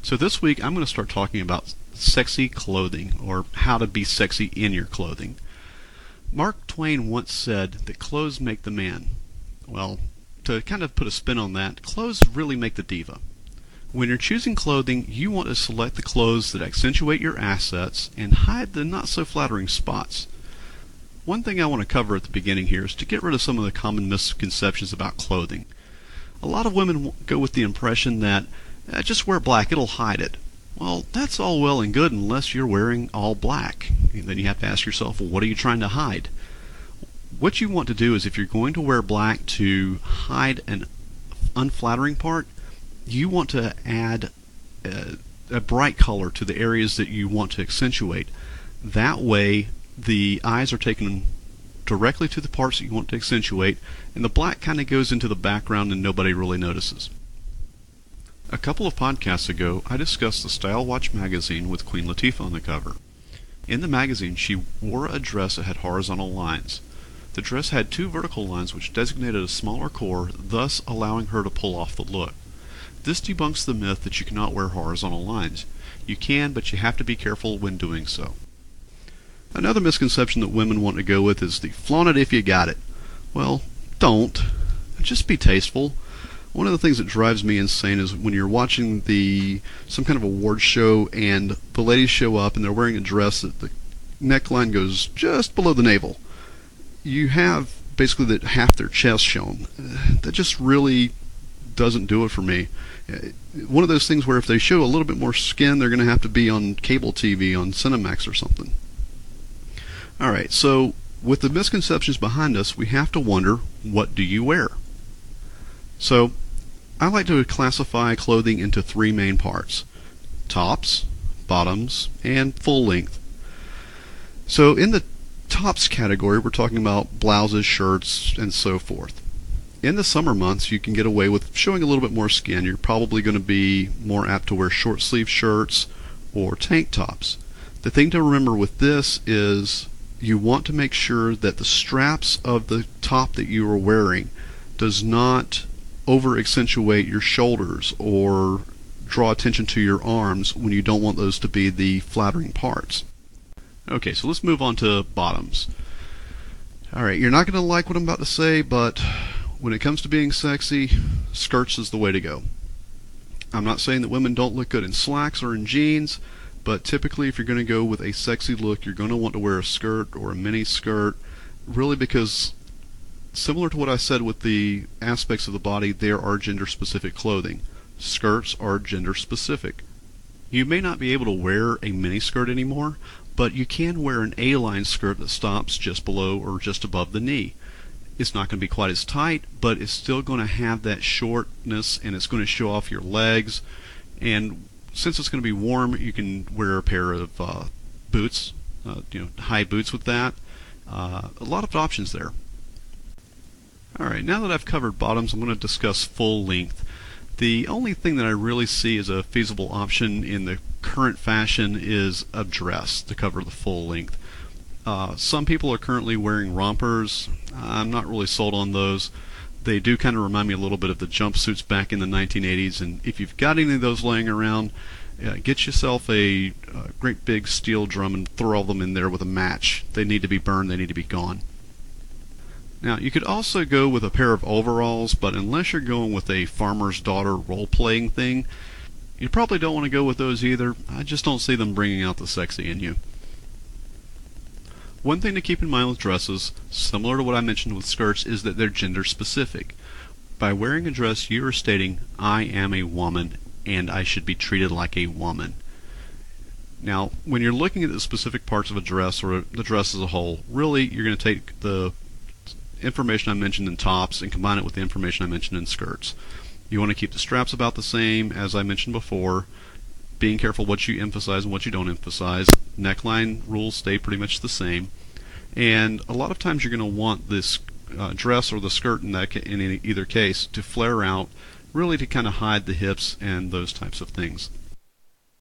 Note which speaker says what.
Speaker 1: So this week I'm going to start talking about sexy clothing, or how to be sexy in your clothing. Mark Twain once said that clothes make the man. Well, to kind of put a spin on that, clothes really make the diva. When you're choosing clothing, you want to select the clothes that accentuate your assets and hide the not so flattering spots. One thing I want to cover at the beginning here is to get rid of some of the common misconceptions about clothing. A lot of women go with the impression that just wear black, it'll hide it. Well, that's all well and good unless you're wearing all black. And then you have to ask yourself, well, what are you trying to hide? What you want to do is, if you're going to wear black to hide an unflattering part, you want to add a bright color to the areas that you want to accentuate. That way, the eyes are taken directly to the parts that you want to accentuate, and the black kind of goes into the background and nobody really notices. A couple of podcasts ago, I discussed the Style Watch magazine with Queen Latifah on the cover. In the magazine, she wore a dress that had horizontal lines. The dress had two vertical lines which designated a smaller core, thus allowing her to pull off the look. This debunks the myth that you cannot wear horizontal lines. You can, but you have to be careful when doing so. Another misconception that women want to go with is the flaunt it if you got it. Well, don't. Just be tasteful. One of the things that drives me insane is when you're watching some kind of award show and the ladies show up and they're wearing a dress that the neckline goes just below the navel. You have basically that half their chest shown. That just really doesn't do it for me. One of those things where if they show a little bit more skin, they're going to have to be on cable TV, on Cinemax or something. Alright, so with the misconceptions behind us, we have to wonder, what do you wear? So, I like to classify clothing into three main parts: tops, bottoms, and full length. So in the tops category, we're talking about blouses, shirts, and so forth. In the summer months, you can get away with showing a little bit more skin. You're probably going to be more apt to wear short sleeve shirts or tank tops. The thing to remember with this is you want to make sure that the straps of the top that you are wearing does not over accentuate your shoulders or draw attention to your arms when you don't want those to be the flattering parts. Okay, so let's move on to bottoms. Alright, you're not going to like what I'm about to say, but when it comes to being sexy, skirts is the way to go. I'm not saying that women don't look good in slacks or in jeans, but typically if you're going to go with a sexy look, you're going to want to wear a skirt or a mini skirt, really because similar to what I said with the aspects of the body, there are gender-specific clothing. Skirts are gender-specific. You may not be able to wear a miniskirt anymore, but you can wear an A-line skirt that stops just below or just above the knee. It's not going to be quite as tight, but it's still going to have that shortness, and it's going to show off your legs. And since it's going to be warm, you can wear a pair of boots, high boots with that. A lot of options there. Alright, now that I've covered bottoms, I'm going to discuss full length. The only thing that I really see as a feasible option in the current fashion is a dress to cover the full length. Some people are currently wearing rompers. I'm not really sold on those. They do kind of remind me a little bit of the jumpsuits back in the 1980s, and if you've got any of those laying around, get yourself a great big steel drum and throw all them in there with a match. They need to be burned, they need to be gone. Now, you could also go with a pair of overalls, but unless you're going with a farmer's daughter role-playing thing, you probably don't want to go with those either. I just don't see them bringing out the sexy in you. One thing to keep in mind with dresses, similar to what I mentioned with skirts, is that they're gender-specific. By wearing a dress, you are stating, I am a woman, and I should be treated like a woman. Now, when you're looking at the specific parts of a dress, or the dress as a whole, really, you're going to take the information I mentioned in tops and combine it with the information I mentioned in skirts. You want to keep the straps about the same, as I mentioned before, being careful what you emphasize and what you don't emphasize. Neckline rules stay pretty much the same, and a lot of times you're going to want this dress or the skirt in either case to flare out, really to kind of hide the hips and those types of things.